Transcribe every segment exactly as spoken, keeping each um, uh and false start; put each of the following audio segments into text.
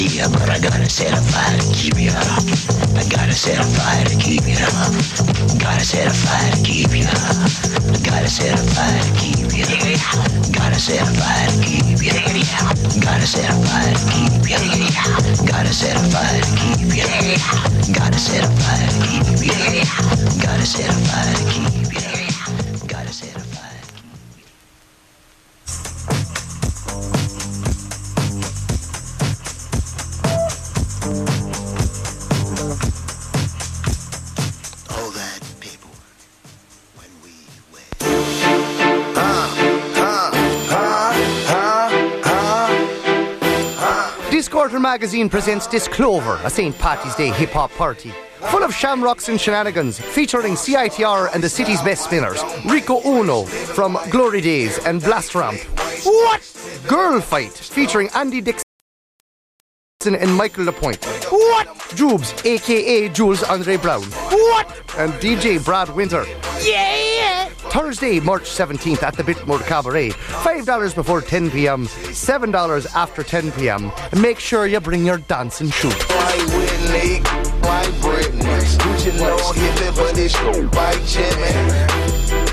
Yeah, but I gotta set a fire to keep you up. I gotta set a fire to keep you up. Gotta set a fire to keep you up. Gotta set a fire to keep you up. Gotta set a fire to keep you up. Gotta set a fire to keep you up. Gotta set a fire to keep you up. Gotta set a fire to keep you up. Gotta set a fire to keep you up. Gotta set a fire. Discordant Magazine presents Disclover, a Saint Patty's Day hip-hop party. Full of shamrocks and shenanigans, featuring C I T R and the city's best spinners. Rico Uno from Glory Days and Blast Ramp. What? Girl Fight, featuring Andy Dixon and Michael Lapointe. What? Jubes, a k a. Jules Andre Brown. What? And D J Brad Winter. Yeah! Thursday, March seventeenth at the Bitmore Cabaret. five dollars before ten p.m, seven dollars after ten p.m. And make sure you bring your dancing shoes. White Whitney, white Britney. Gucci no hippie, but it's white Jimmy.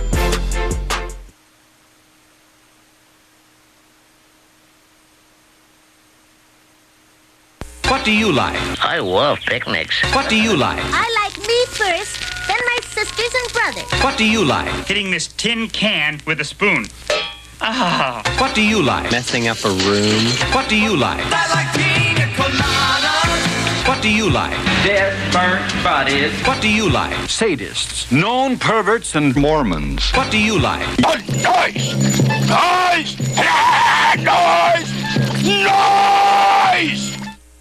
What do you like? I love picnics. What do you like? I like me first, then my sisters and brothers. What do you like? Hitting this tin can with a spoon. Ah. What do you like? Messing up a room. What do you like? I like pina coladas. What do you like? Dead, burnt bodies. What do you like? Sadists, known perverts, and Mormons. What do you like? Noise! Noise! Noise! Noise!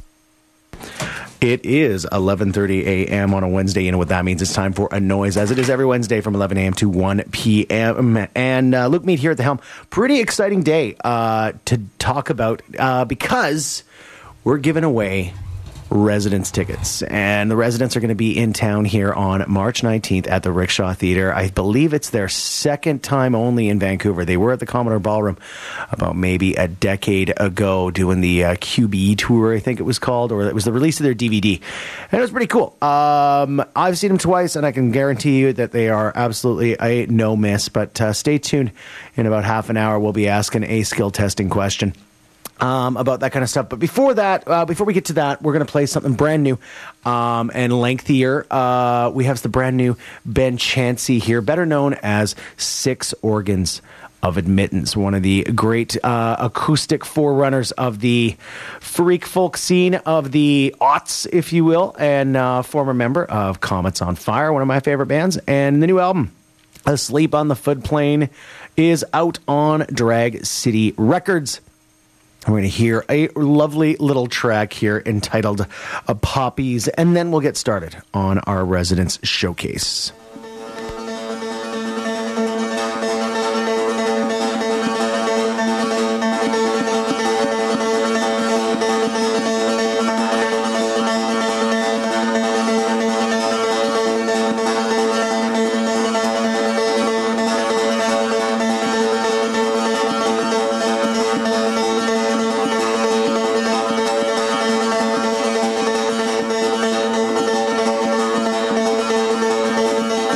It is eleven thirty a.m. on a Wednesday. You know what that means. It's time for a noise, as it is every Wednesday from eleven a.m. to one p.m. And uh, Luke Mead here at the helm. Pretty exciting day uh, to talk about uh, because we're giving away residence tickets. And the residents are going to be in town here on March nineteenth at the Rickshaw Theatre. I believe it's their second time only in Vancouver. They were at the Commodore Ballroom about maybe a decade ago doing the uh, Q B E tour, I think it was called, or it was the release of their D V D. And it was pretty cool. Um, I've seen them twice, and I can guarantee you that they are absolutely a no miss. But uh, stay tuned. In about half an hour, we'll be asking a skill testing question Um, about that kind of stuff. But before that, uh, before we get to that, we're going to play something brand new um, and lengthier. Uh, we have the brand new Ben Chancey here, better known as Six Organs of Admittance, one of the great uh, acoustic forerunners of the freak folk scene of the aughts, if you will, and uh, former member of Comets on Fire, one of my favorite bands. And the new album, Asleep on the Foot Plane, is out on Drag City Records. We're going to hear a lovely little track here entitled uh, Poppies, and then we'll get started on our residence showcase. Thank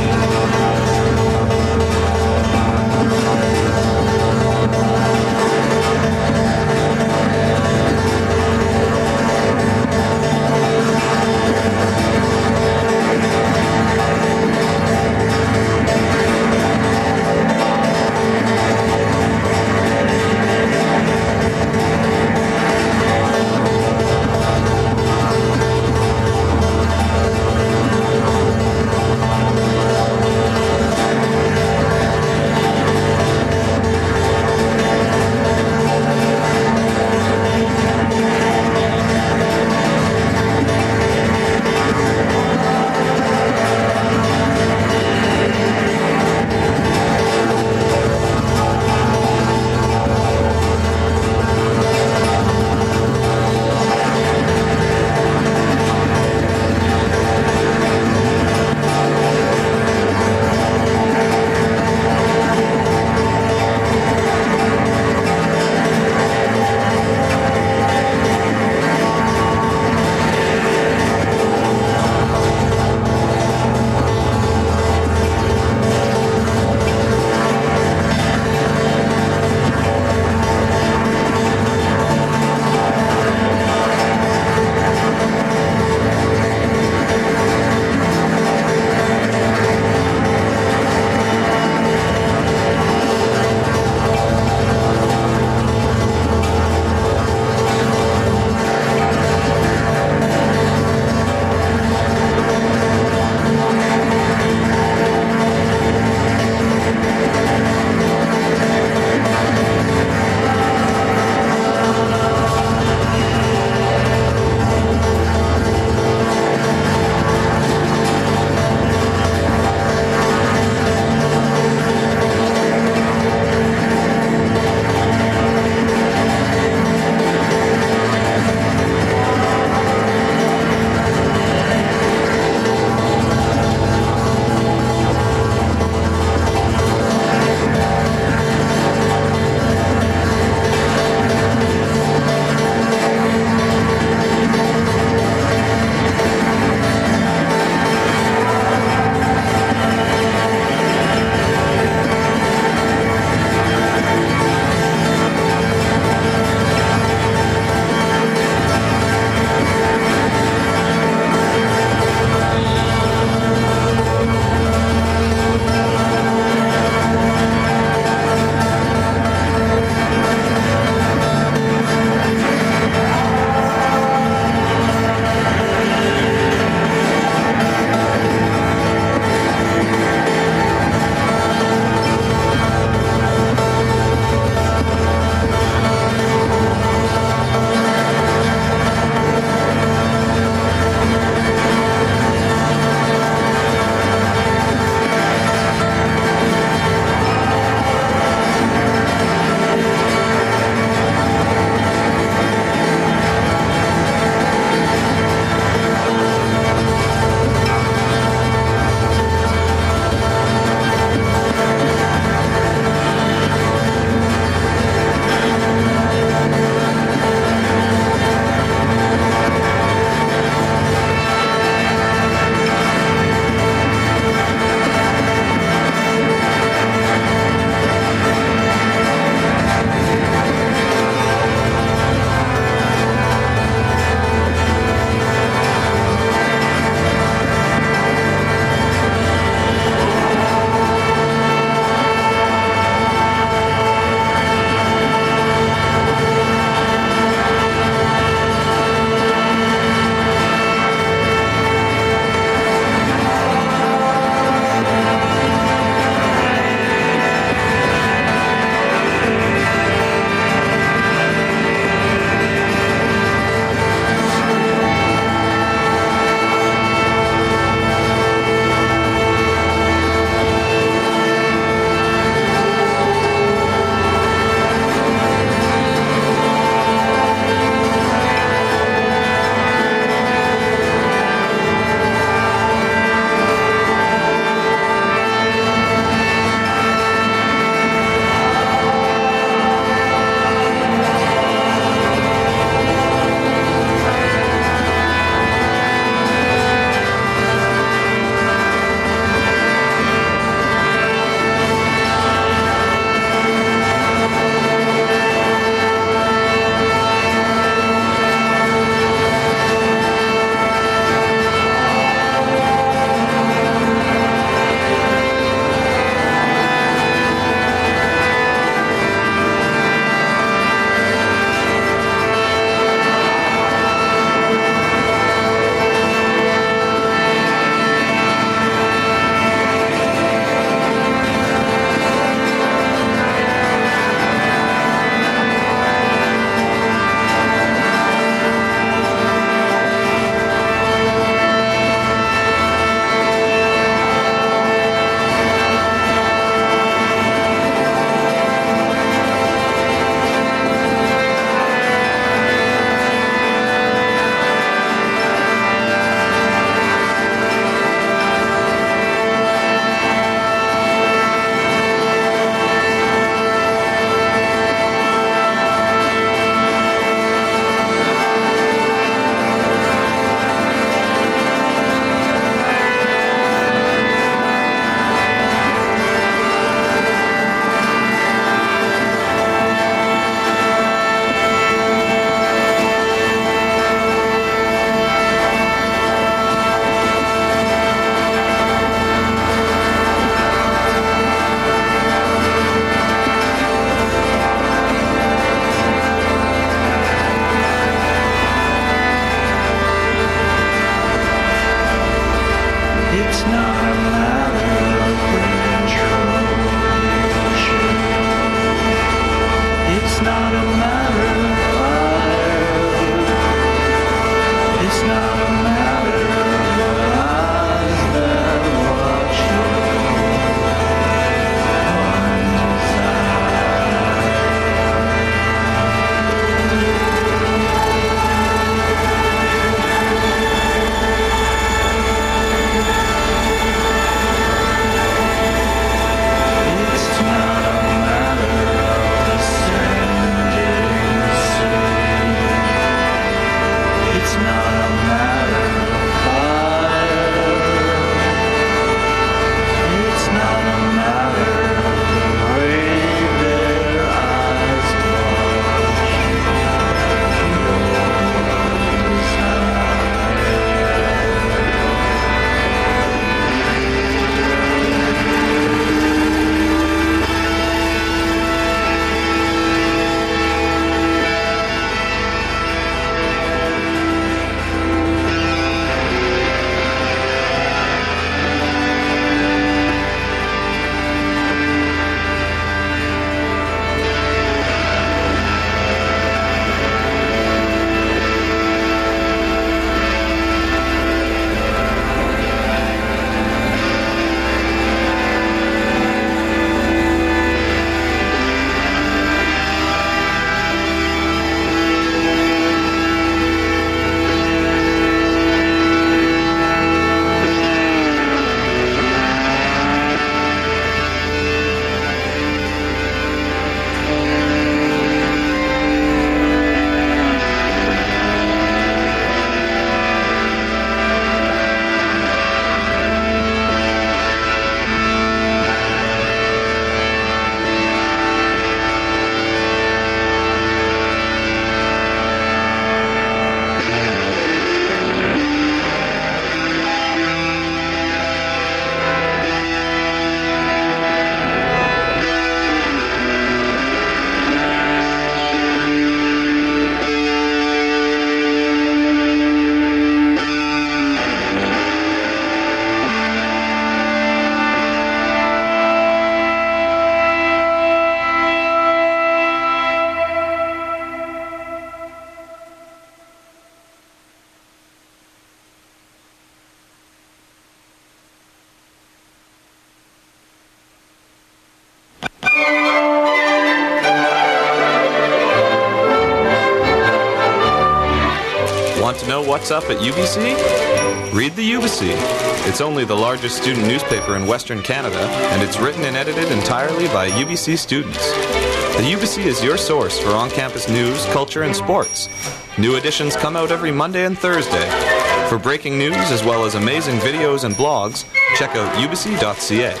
what's up at U B C? Read the U B C. It's only the largest student newspaper in Western Canada, and it's written and edited entirely by U B C students. The U B C is your source for on-campus news, culture, and sports. New editions come out every Monday and Thursday. For breaking news as well as amazing videos and blogs, check out u b c dot c a.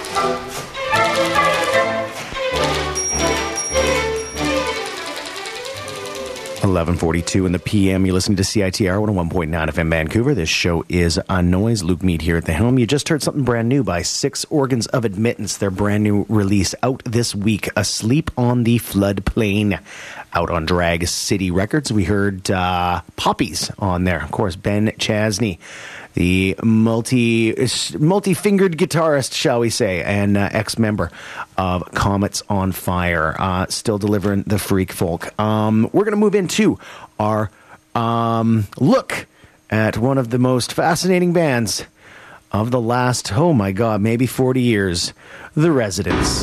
eleven forty-two in the P M. You're listening to C I T R one oh one point nine F M Vancouver. This show is On Noise. Luke Mead here at the helm. You just heard something brand new by Six Organs of Admittance. Their brand new release out this week, Asleep on the Floodplain, out on Drag City Records. We heard uh, Poppies on there. Of course, Ben Chasney, the multi, multi-fingered guitarist, shall we say, and uh, ex-member of Comets on Fire, uh, still delivering the freak folk. Um, we're going to move into our um, look at one of the most fascinating bands of the last, oh my God, maybe forty years, The Residents.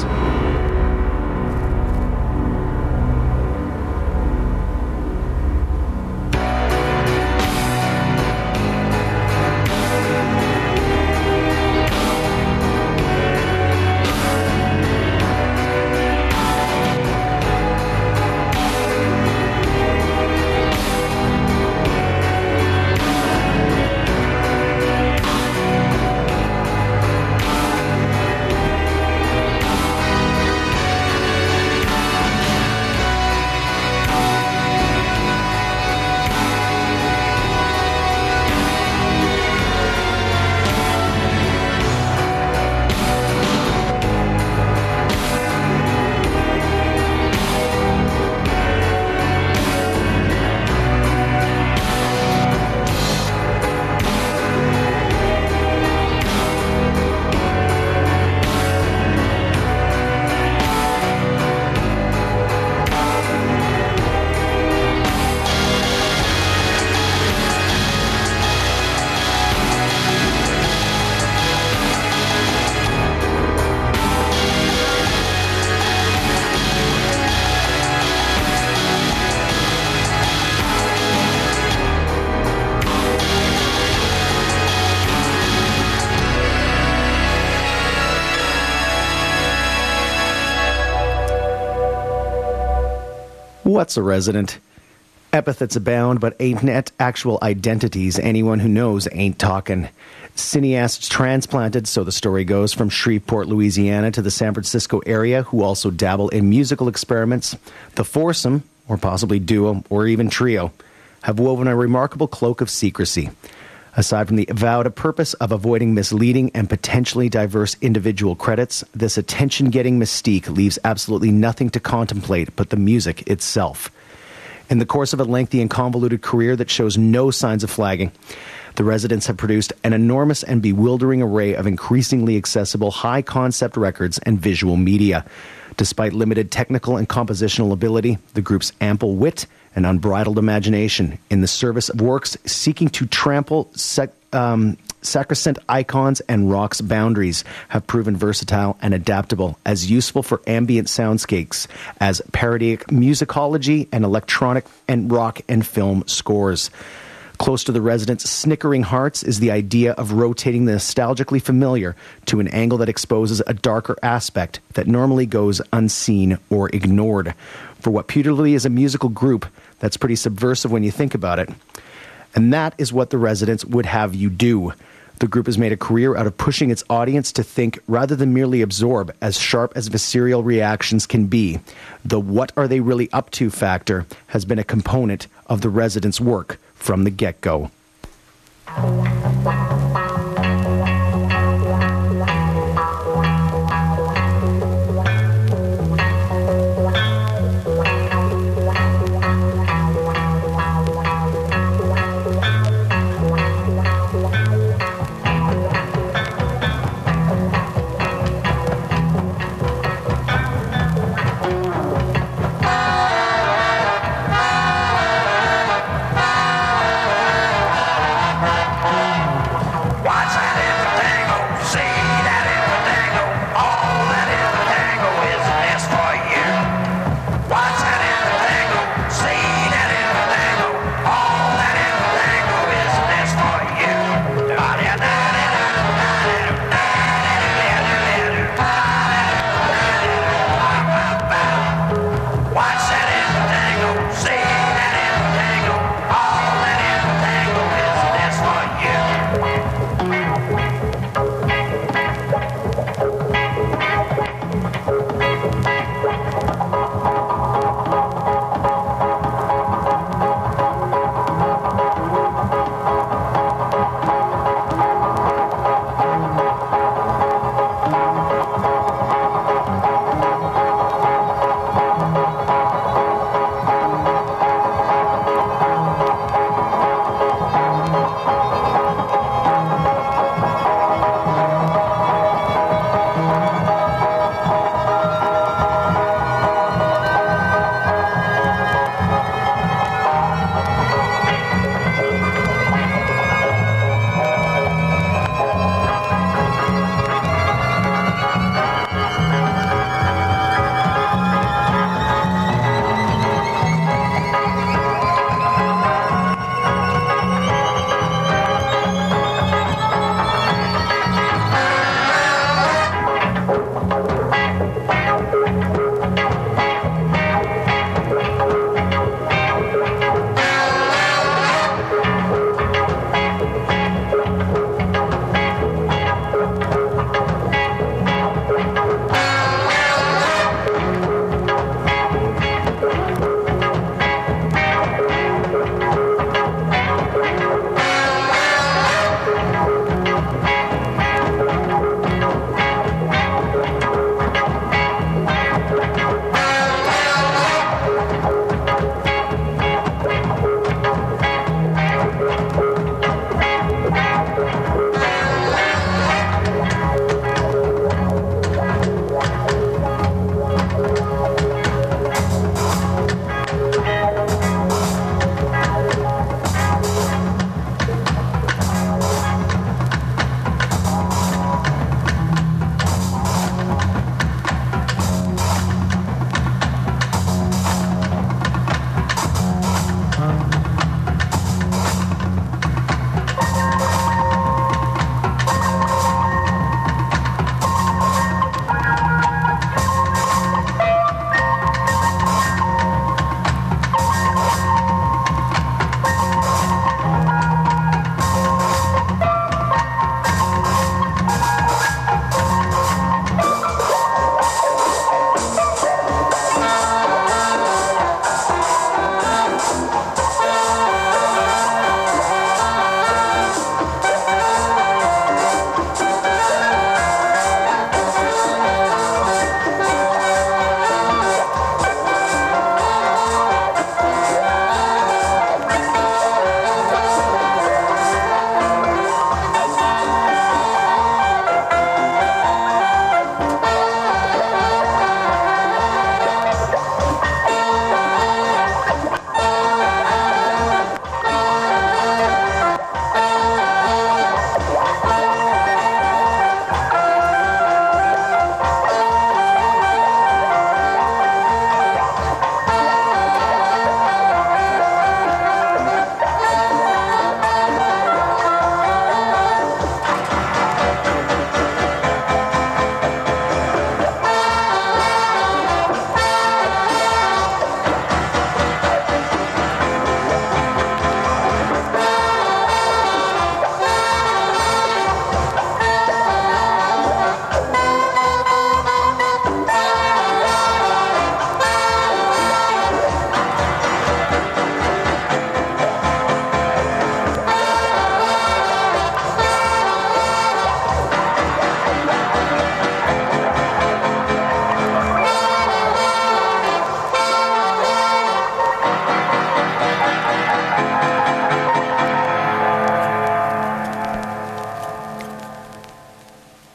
What's a resident? Epithets abound, but ain't net actual identities. Anyone who knows ain't talking. Cineasts transplanted, so the story goes, from Shreveport, Louisiana to the San Francisco area, who also dabble in musical experiments. The foursome, or possibly duo, or even trio, have woven a remarkable cloak of secrecy. Aside from the avowed purpose of avoiding misleading and potentially diverse individual credits, this attention-getting mystique leaves absolutely nothing to contemplate but the music itself. In the course of a lengthy and convoluted career that shows no signs of flagging, the Residents have produced an enormous and bewildering array of increasingly accessible high-concept records and visual media. Despite limited technical and compositional ability, the group's ample wit and unbridled imagination in the service of works seeking to trample sec- um, sacrosanct icons and rock's boundaries have proven versatile and adaptable, as useful for ambient soundscapes as parodic musicology and electronic and rock and film scores. Close to the Residents' snickering hearts is the idea of rotating the nostalgically familiar to an angle that exposes a darker aspect that normally goes unseen or ignored. For what putatively is a musical group, that's pretty subversive when you think about it. And that is what the Residents would have you do. The group has made a career out of pushing its audience to think rather than merely absorb, as sharp as visceral reactions can be. The what are they really up to factor has been a component of the Residents' work from the get-go.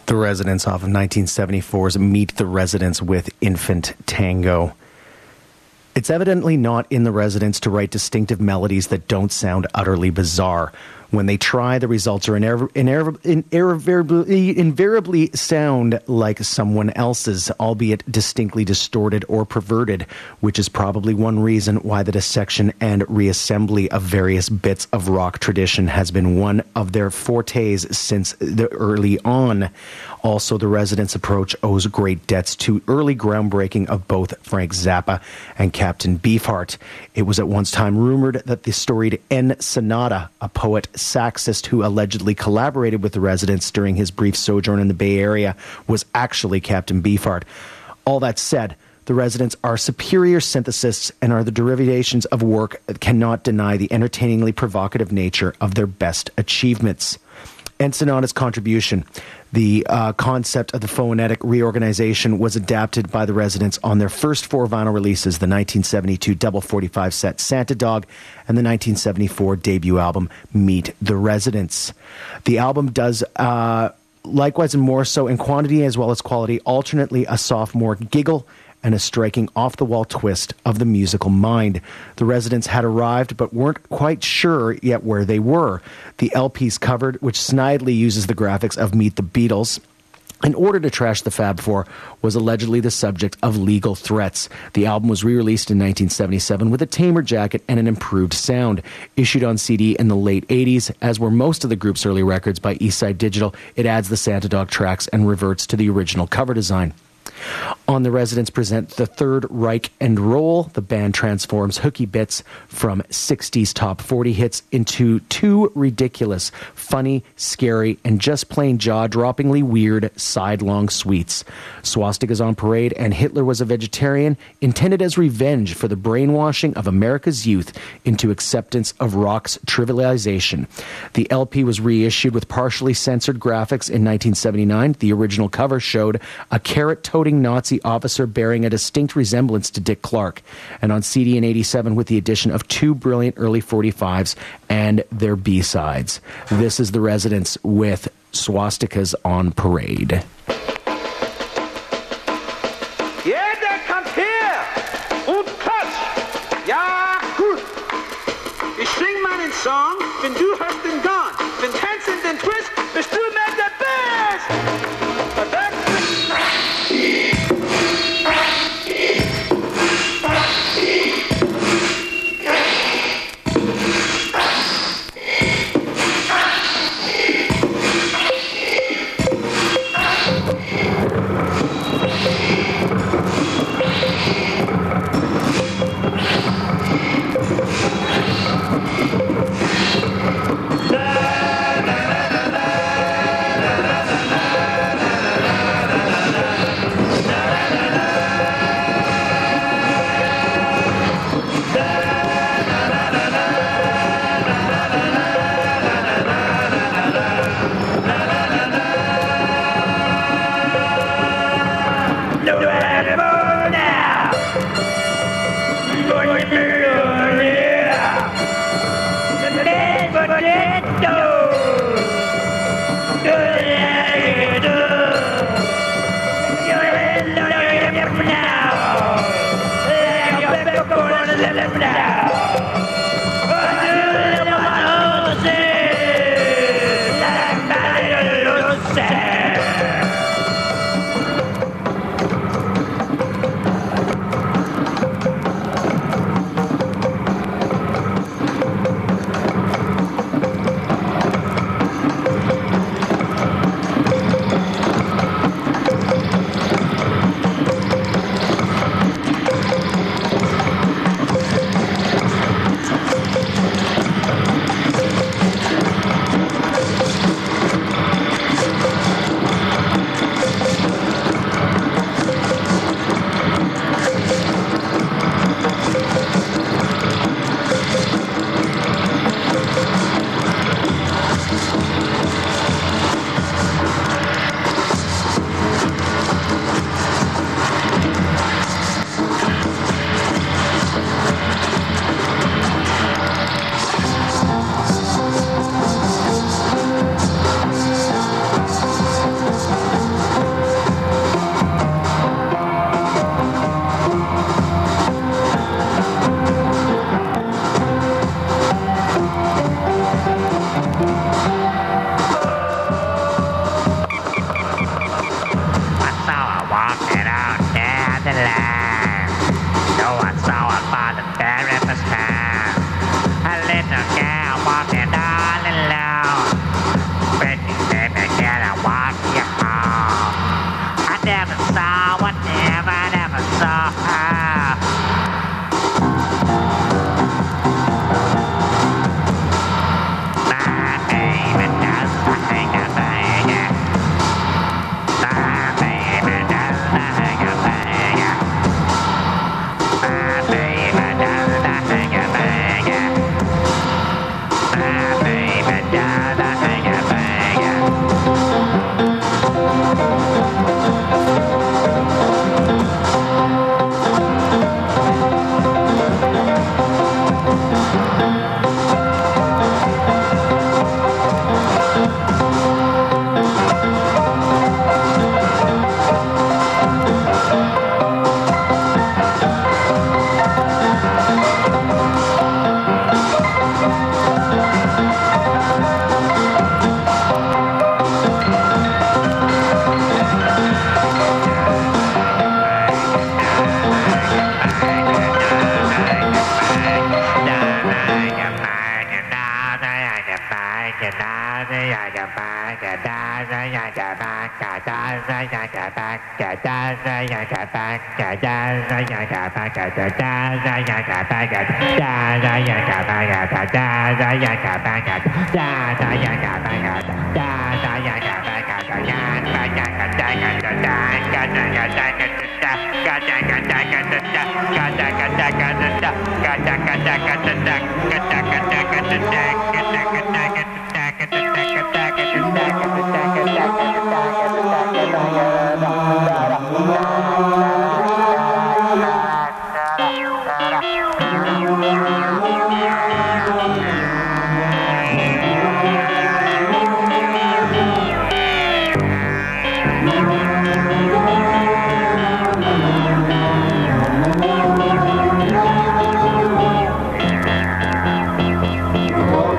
The Residents off of nineteen seventy-four's Meet the Residents with Infant Tango. It's evidently not in The Residents to write distinctive melodies that don't sound utterly bizarre. When they try, the results are inev- inev- invariably, invariably sound like someone else's, albeit distinctly distorted or perverted, which is probably one reason why the dissection and reassembly of various bits of rock tradition has been one of their fortes since the early on. Also, The Residents' approach owes great debts to early groundbreaking of both Frank Zappa and Captain Beefheart. It was at one time rumored that the storied N. Sonata, a poet saxist who allegedly collaborated with The Residents during his brief sojourn in the Bay Area, was actually Captain Beefheart. All that said, The Residents are superior synthesists and are the derivations of work that cannot deny the entertainingly provocative nature of their best achievements. Ensenada's contribution, the uh, concept of the phonetic reorganization, was adapted by The Residents on their first four vinyl releases, the nineteen seventy-two double forty-five set Santa Dog and the nineteen seventy-four debut album Meet the Residents. The album does, uh, likewise and more so in quantity as well as quality, alternately a sophomore giggle and a striking off-the-wall twist of the musical mind. The Residents had arrived but weren't quite sure yet where they were. The L P's covered, which snidely uses the graphics of Meet the Beatles, in order to trash the Fab Four, was allegedly the subject of legal threats. The album was re-released in nineteen seventy-seven with a tamer jacket and an improved sound. Issued on C D in the late eighties, as were most of the group's early records by Eastside Digital, it adds the Santa Dog tracks and reverts to the original cover design. On The Residents present the Third Reich and Roll. The band transforms hooky bits from sixties top forty hits into two ridiculous, funny, scary, and just plain jaw-droppingly weird sidelong suites. Swastikas on Parade and Hitler Was a Vegetarian, intended as revenge for the brainwashing of America's youth into acceptance of rock's trivialization. The L P was reissued with partially censored graphics in nineteen seventy-nine. The original cover showed a carrot-toting Nazi officer bearing a distinct resemblance to Dick Clark, and on C D in eighty-seven with the addition of two brilliant early forty-fives and their B-sides. This is The Residents with Swastikas on Parade. Ja, der kommt her und klatsch. Ja, gut. Ich sing meinen Song, wenn du hörst den Gong. Wenn tanzen den Twist, bist du mir der Best. walking out down the line. No one saw her for the very first time. A little girl walking all alone. Pretty baby, can I walk you home? I never saw her, never, never saw her. My baby does the hang-a-bang. My baby does the hang-a-bang. My baby does the hang-a-bang. My baby does the Thank you.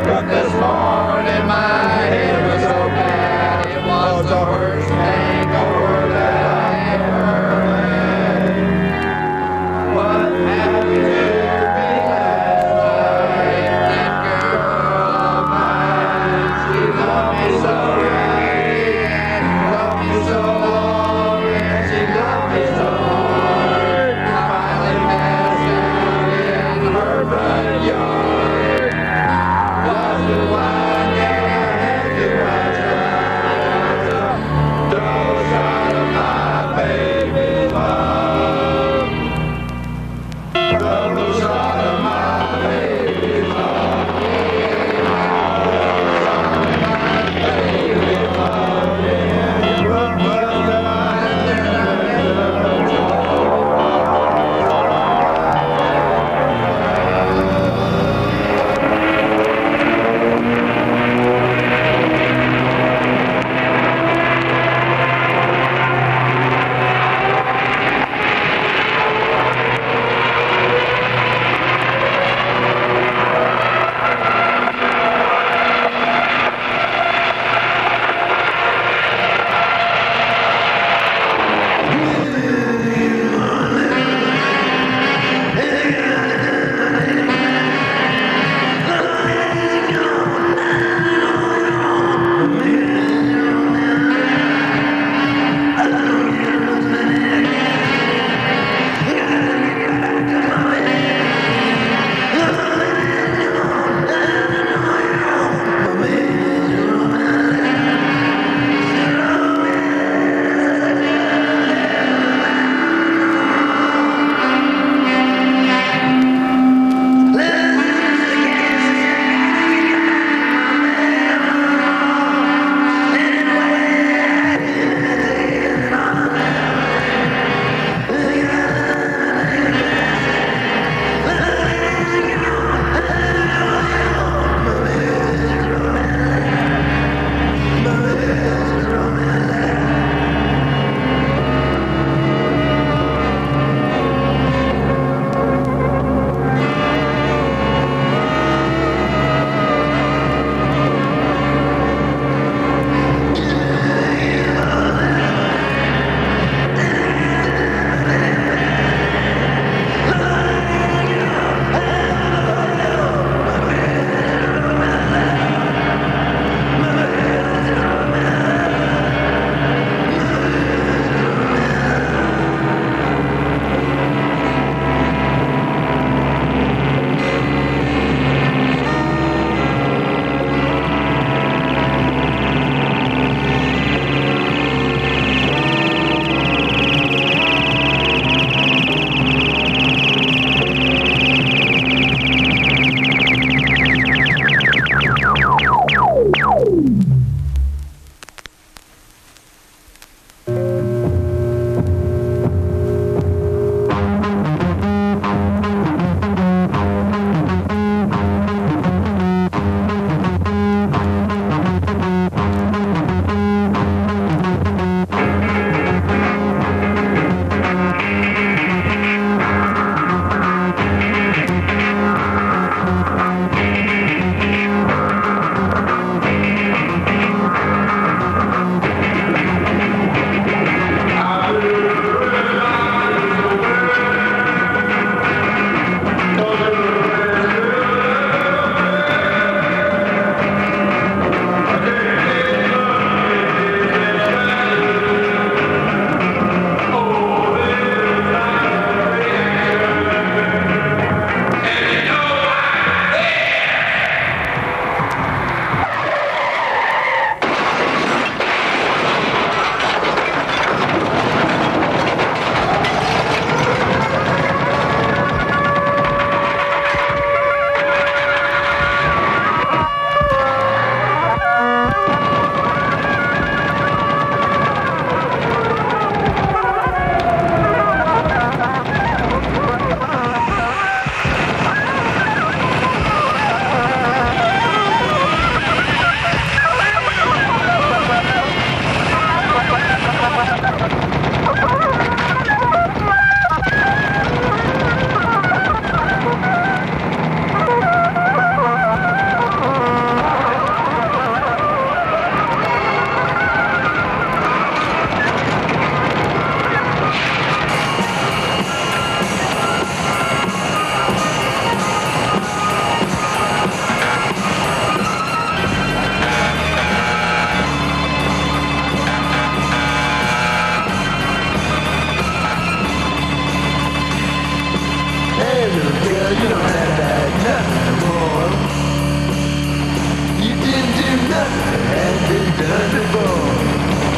has been done before.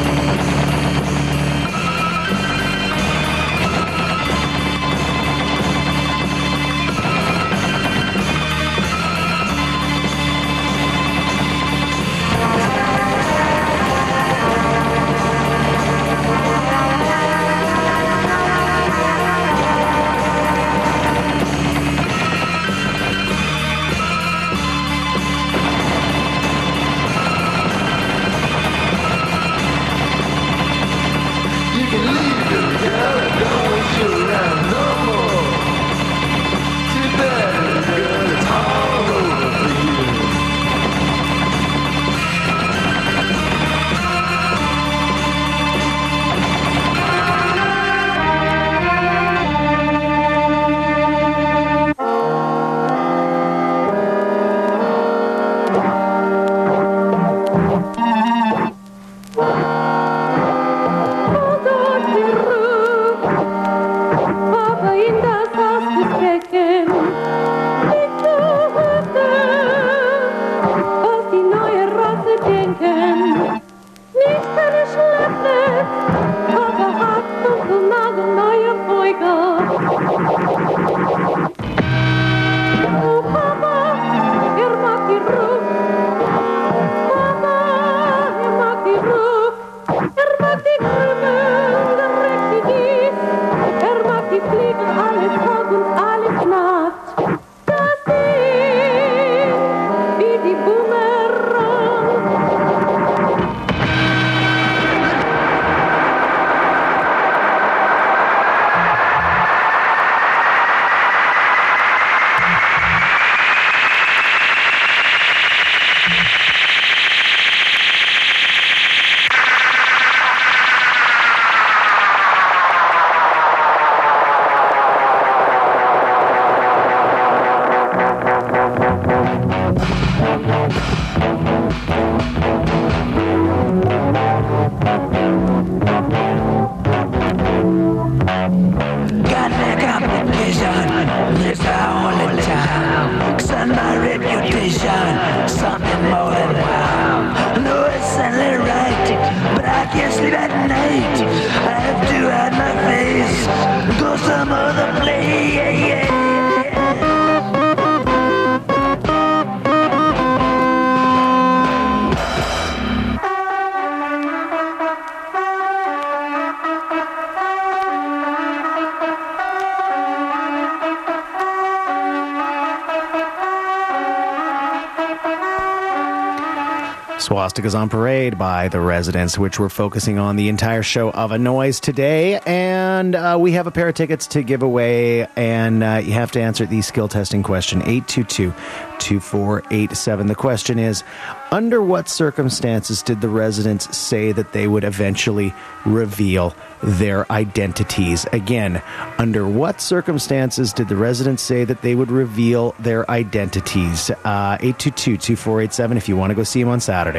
Swastikas on Parade by The Residents, which we're focusing on the entire show of A Noise today. And uh, we have a pair of tickets to give away, and uh, you have to answer the skill testing question, eight two two, two four eight seven. The question is, under what circumstances did The Residents say that they would eventually reveal their identities? Again, under what circumstances did The Residents say that they would reveal their identities? Uh, eight two two, two four eight seven if you want to go see them on Saturday.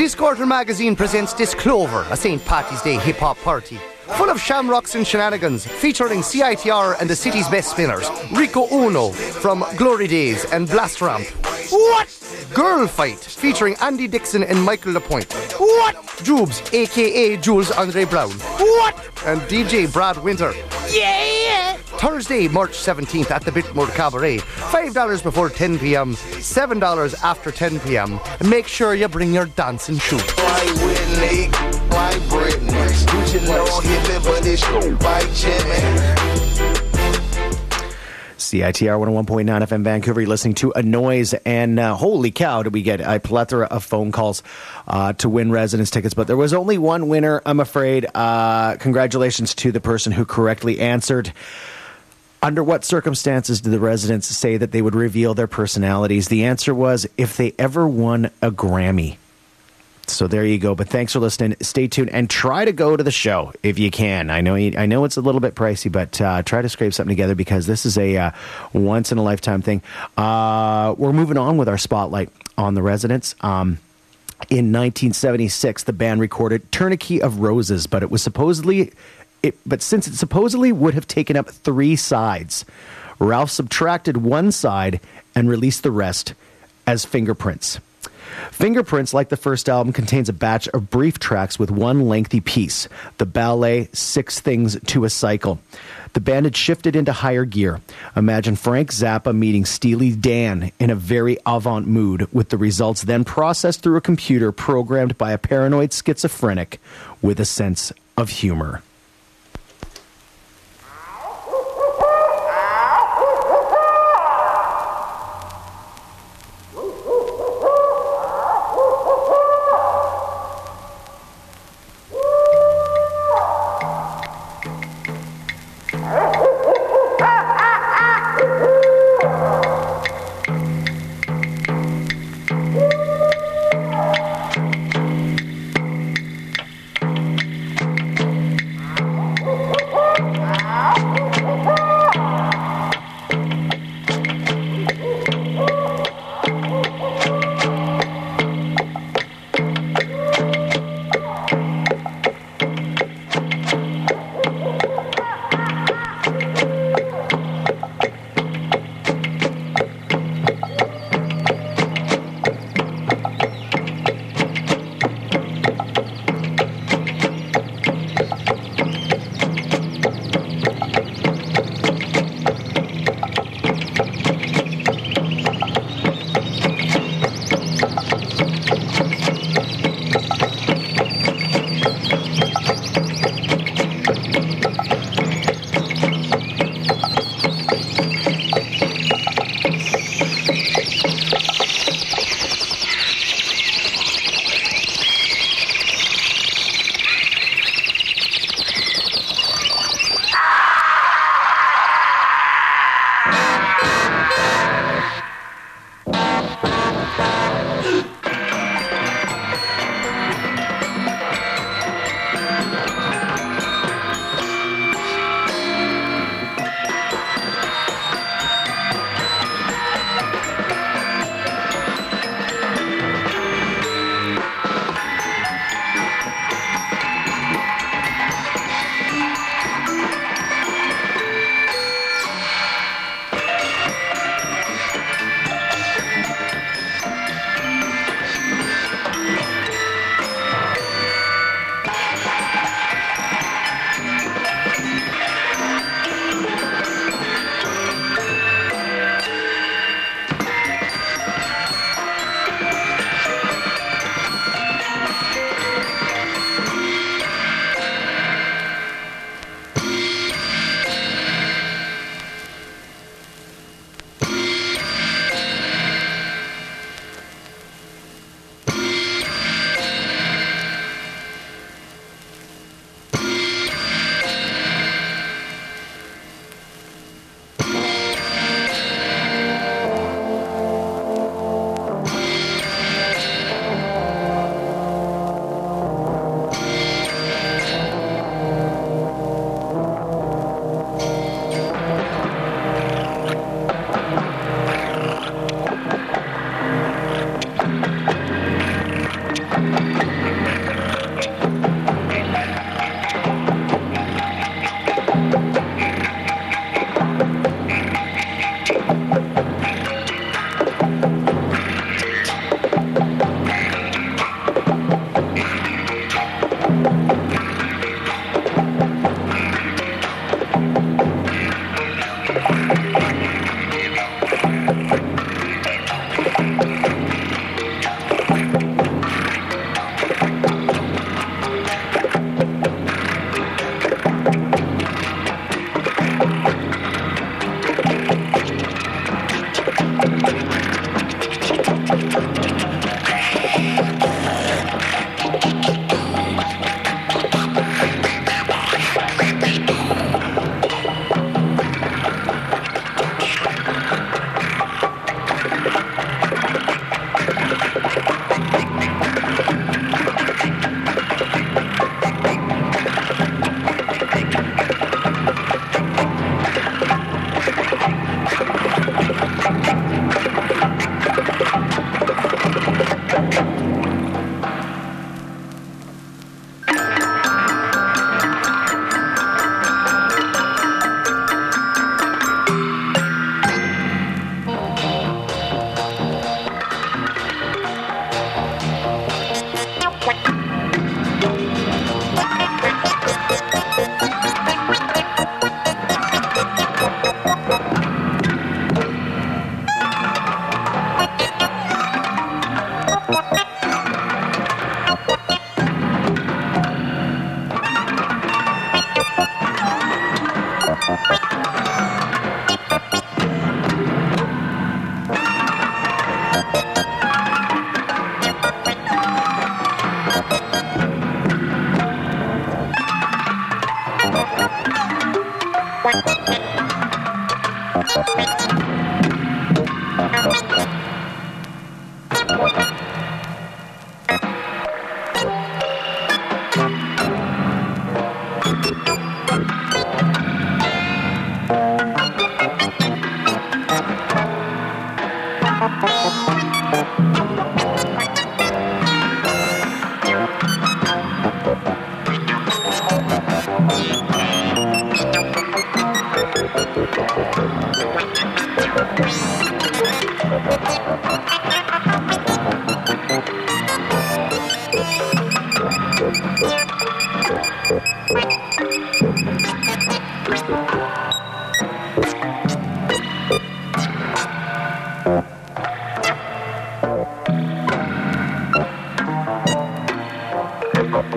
This quarter magazine presents Disclover, a Saint Patty's Day hip-hop party. Full of shamrocks and shenanigans, featuring C I T R and the city's best spinners. Rico Uno from Glory Days and Blast Ramp. What? Girl Fight, featuring Andy Dixon and Michael Lapointe. What? Jubes, aka Jules Andre Brown. What? And D J Brad Winter. Yeah! Thursday, March seventeenth at the Bitmore Cabaret. five dollars before ten p.m, seven dollars after ten p.m. And make sure you bring your dancing shoes. Like Whitney, like Britney. Gucci no hit it, but it's like Jimmy. C I T R one oh one point nine F M Vancouver. You're listening to A Noise, and uh, holy cow, did we get a plethora of phone calls uh, to win residence tickets. But there was only one winner, I'm afraid. Uh, congratulations to the person who correctly answered. Under what circumstances did the residents say that they would reveal their personalities? The answer was if they ever won a Grammy. So there you go. But thanks for listening. Stay tuned and try to go to the show if you can. I know you, I know it's a little bit pricey, but uh, try to scrape something together because this is a uh, once in a lifetime thing. Uh, we're moving on with our spotlight on the residents. Um, in nineteen seventy-six, the band recorded Tourniquet of Roses, but it was supposedly, it, but since it supposedly would have taken up three sides, Ralph subtracted one side and released the rest as Fingerprints. Fingerprints, like the first album, contains a batch of brief tracks with one lengthy piece, the ballet Six Things to a Cycle. The band had shifted into higher gear. Imagine Frank Zappa meeting Steely Dan in a very avant mood, with the results then processed through a computer programmed by a paranoid schizophrenic with a sense of humor.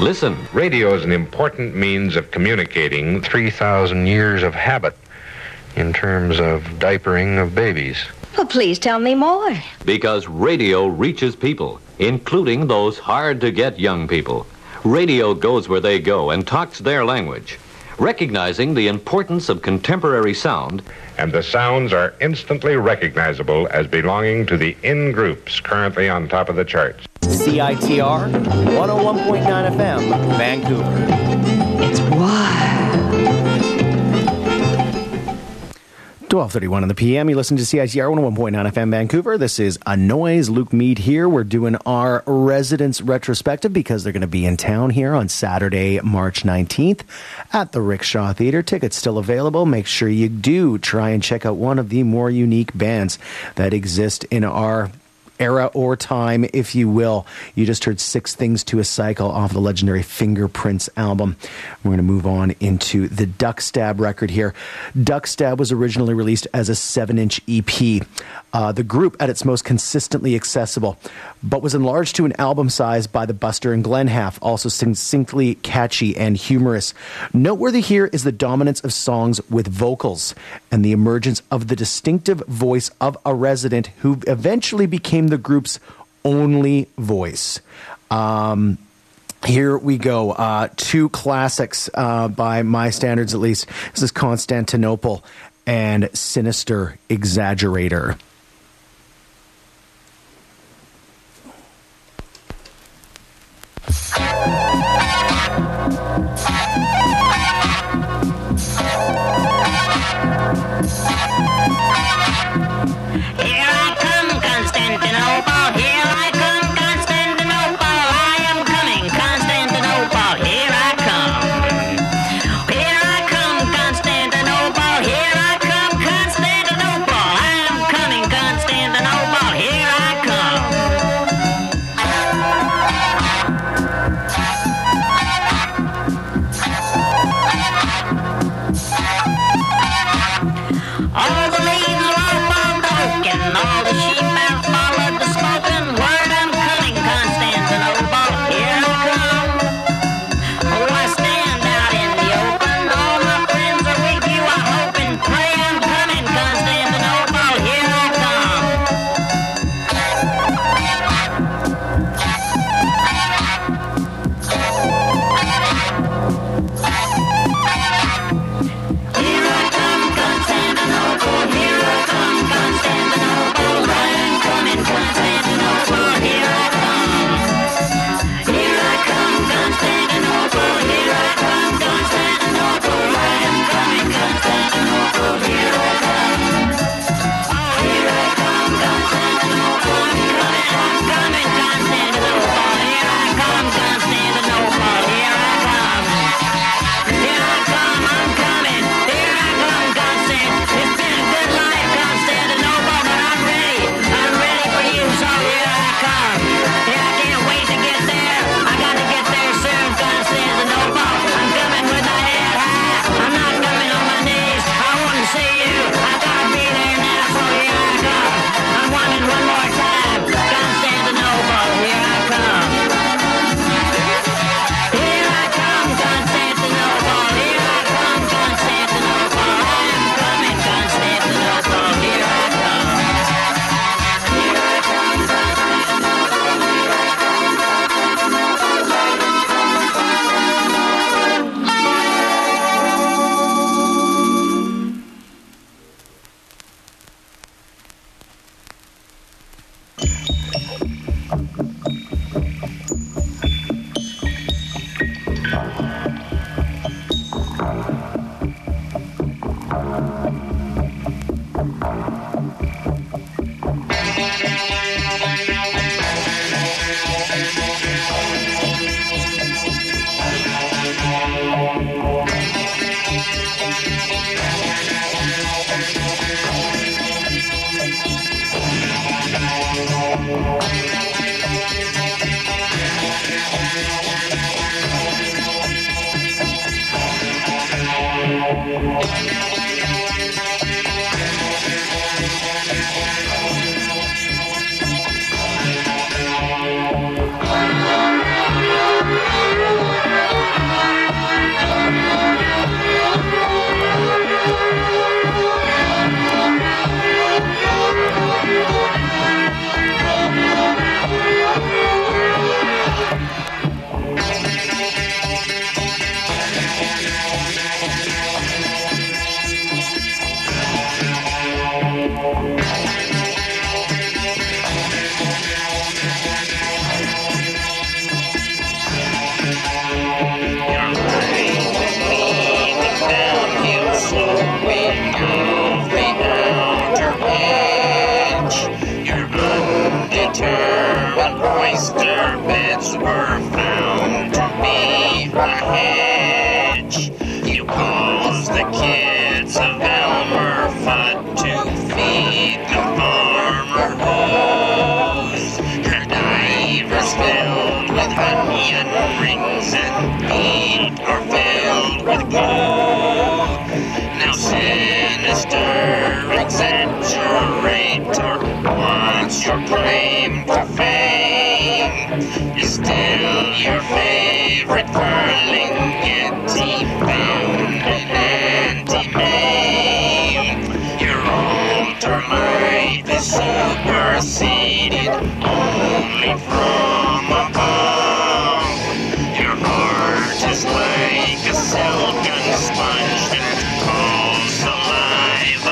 Listen. Radio is an important means of communicating three thousand years of habit in terms of diapering of babies. Well, please tell me more. Because radio reaches people, including those hard-to-get young people. Radio goes where they go and talks their language, recognizing the importance of contemporary sound. And the sounds are instantly recognizable as belonging to the in-groups currently on top of the charts. C I T R one oh one point nine F M, Vancouver. It's wild. twelve thirty-one on the P M. You listen to C I T R one oh one point nine F M Vancouver. This is A Noise. Luke Mead here. We're doing our residents retrospective because they're going to be in town here on Saturday, March nineteenth at the Rickshaw Theatre. Tickets still available. Make sure you do try and check out one of the more unique bands that exist in our era or time, if you will. You just heard Six Things to a Cycle off the legendary Fingerprints album. We're going to move on into the Duck Stab record here. Duck Stab was originally released as a seven-inch E P. Uh, the group at its most consistently accessible, but was enlarged to an album size by the Buster and Glenn half, also succinctly catchy and humorous. Noteworthy here is the dominance of songs with vocals and the emergence of the distinctive voice of a resident who eventually became the group's only voice. Um, here we go. Uh, two classics, uh, by my standards at least. This is Constantinople and Sinister Exaggerator. Coming, oyster beds were found to be a hedge. You caused the kids of Elmer Fudd to feed the farmer hose. Her divers filled with onion rings and meat are filled with gold. Now sinister exaggerator, what's your claim to fame? Is still your favorite Ferlinghetti found in anti-Maine? Your altar life is superseded only from above. Your heart is like a silken sponge that calls alive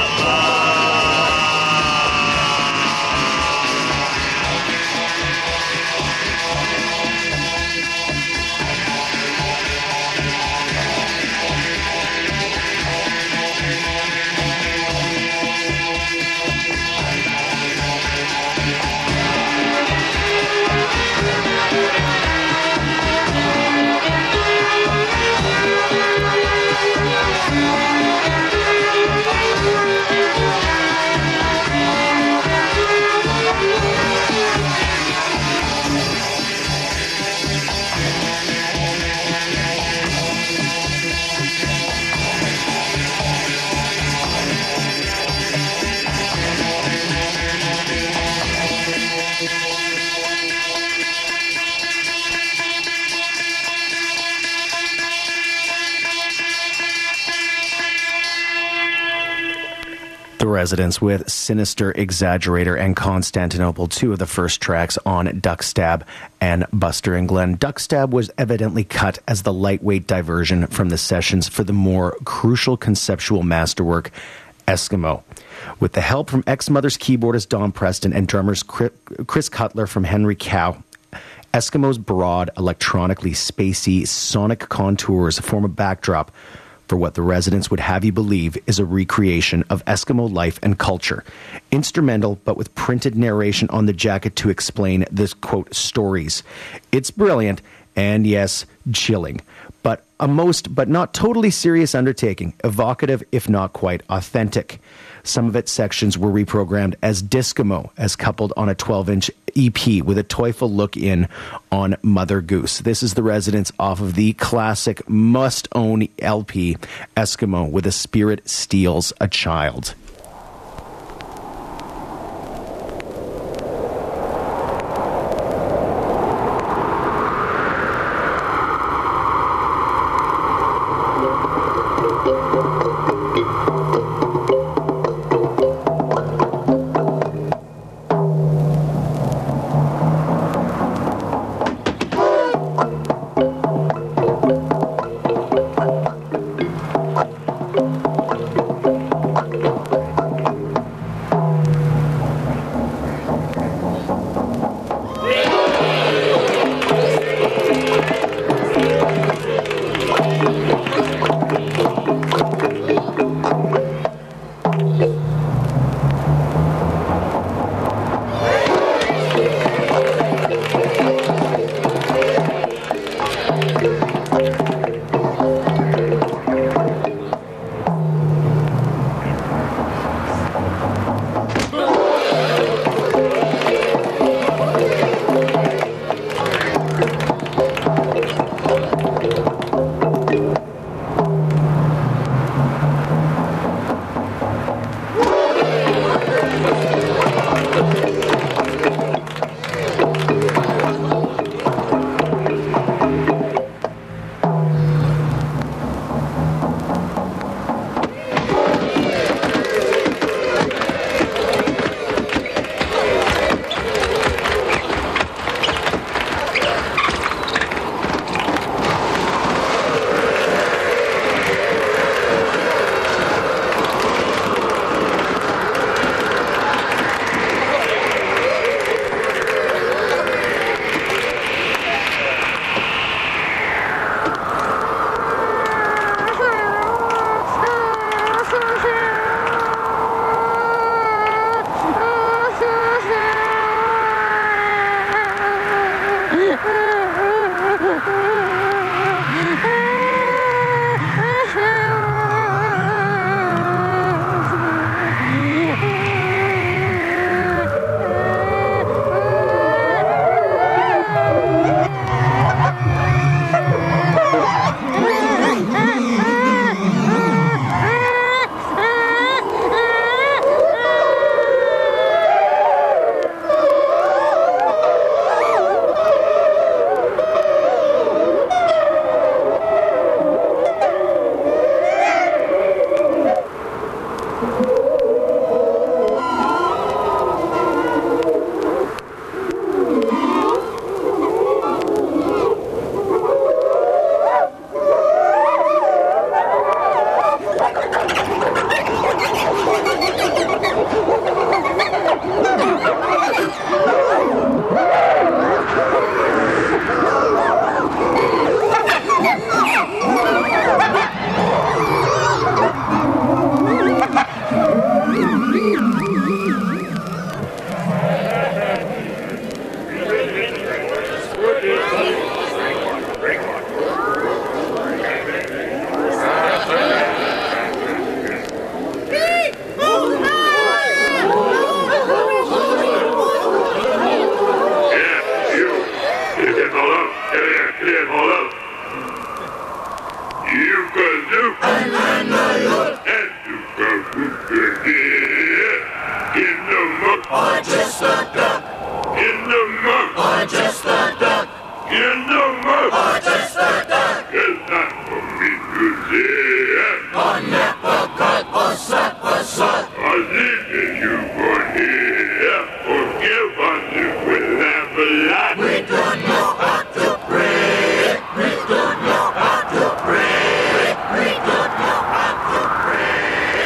The Residents with Sinister Exaggerator and Constantinople, two of the first tracks on Duckstab and Buster and Glenn. Duckstab was evidently cut as the lightweight diversion from the sessions for the more crucial conceptual masterwork, Eskimo. With the help from ex-Mother's keyboardist Don Preston and drummers Chris Cutler from Henry Cow, Eskimo's broad, electronically spacey, sonic contours form a backdrop for what the Residents would have you believe is a recreation of Eskimo life and culture. Instrumental, but with printed narration on the jacket to explain the, quote, stories. It's brilliant, and yes, chilling. But a most, but not totally serious undertaking. Evocative, if not quite authentic. Some of its sections were reprogrammed as Discamo, as coupled on a twelve-inch E P with a toyful look in on Mother Goose. This is the Residents off of the classic must-own L P, Eskimo, with a spirit steals a child. hold up. Yeah, yeah, clear, hold up. You can do. And you can do. In the muck. I just a duck. In the muck. I just a duck. In the muck. I just a duck. It's not for me to say. I never got a sack, a sack. I think that you for here. Forgive us if we laugh a lot. We don't know how to pray. We don't know how to pray. We don't know how to pray.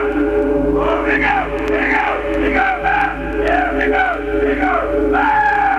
Big up, big up, big up, yeah, big up, big up,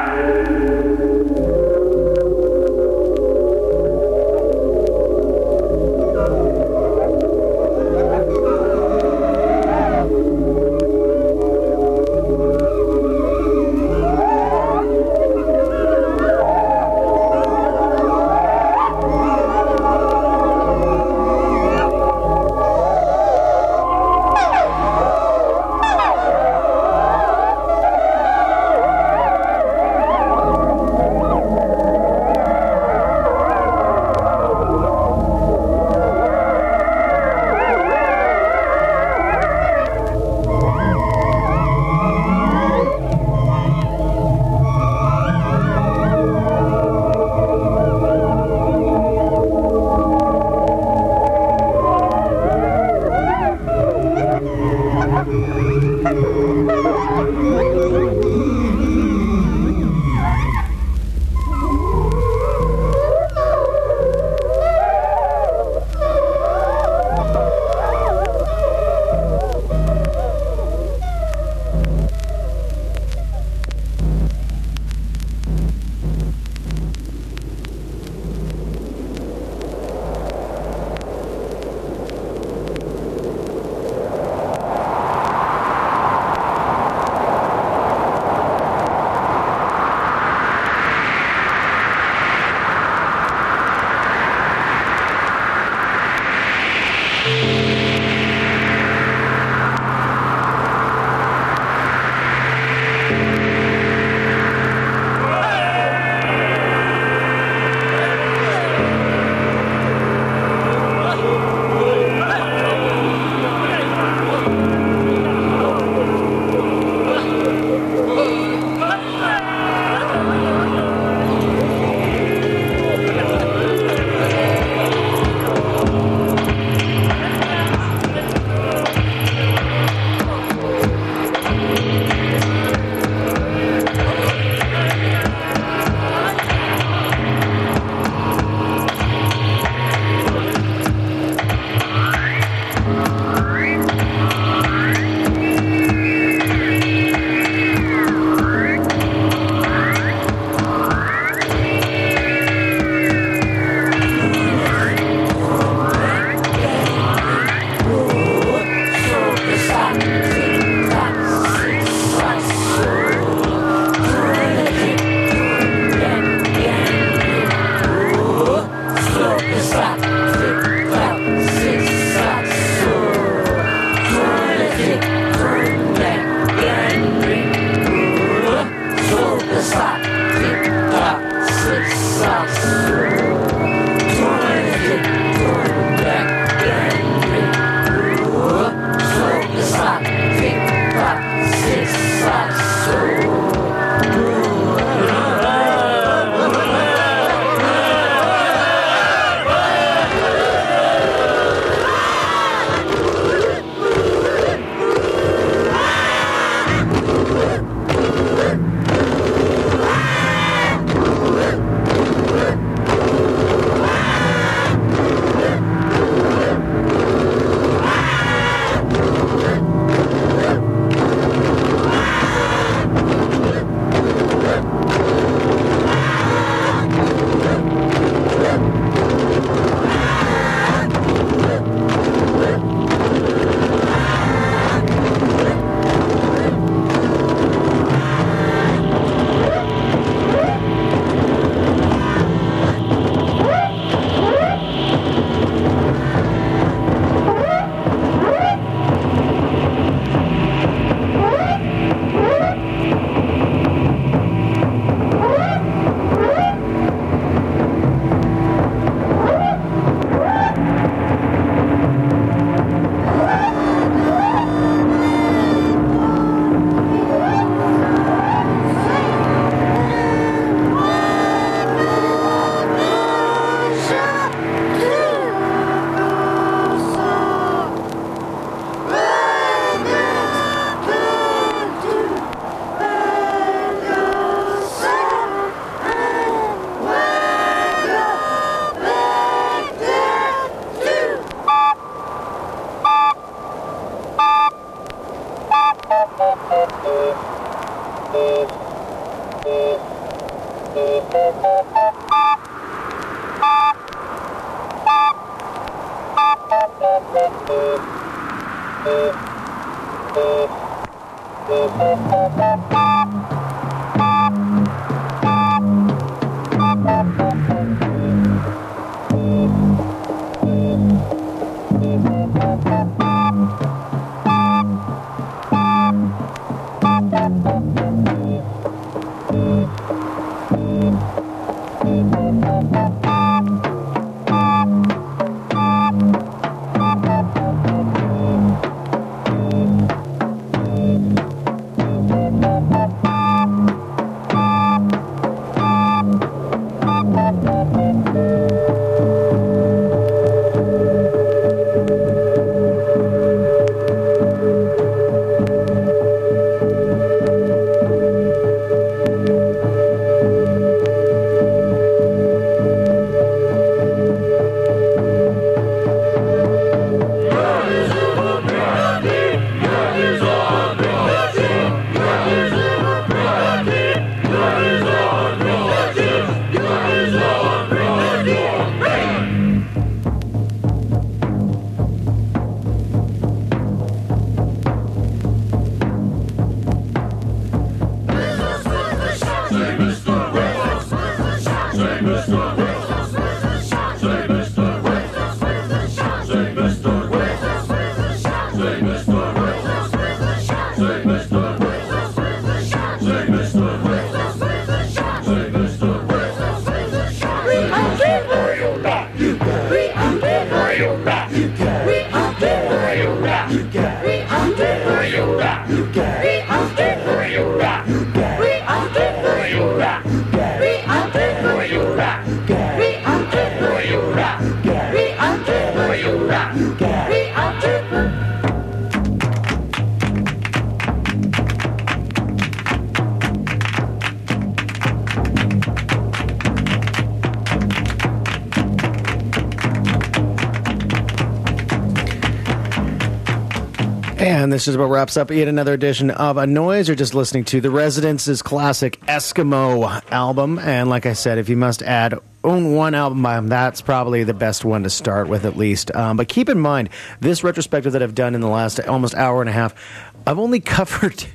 And this is what wraps up yet another edition of A Noise. You're just listening to The Residents' classic Eskimo album. And like I said, if you must add own one album by them, that's probably the best one to start with, at least. Um, but keep in mind, this retrospective that I've done in the last almost hour and a half, I've only covered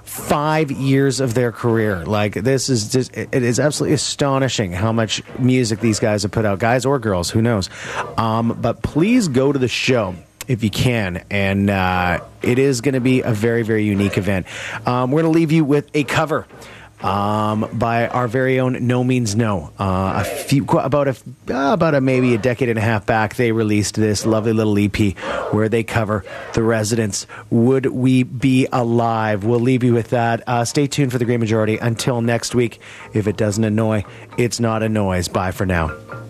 five years of their career. Like, this is just, it is absolutely astonishing how much music these guys have put out, guys or girls, who knows. Um, but please go to the show if you can, and uh, it is going to be a very, very unique event. Um, we're going to leave you with a cover um, by our very own No Means No. Uh, a few, about a uh, about a maybe a decade and a half back, they released this lovely little E P where they cover The Residents' "Would We Be Alive." We'll leave you with that. Uh, stay tuned for The Great Majority. Until next week, if it doesn't annoy, it's not a noise. Bye for now.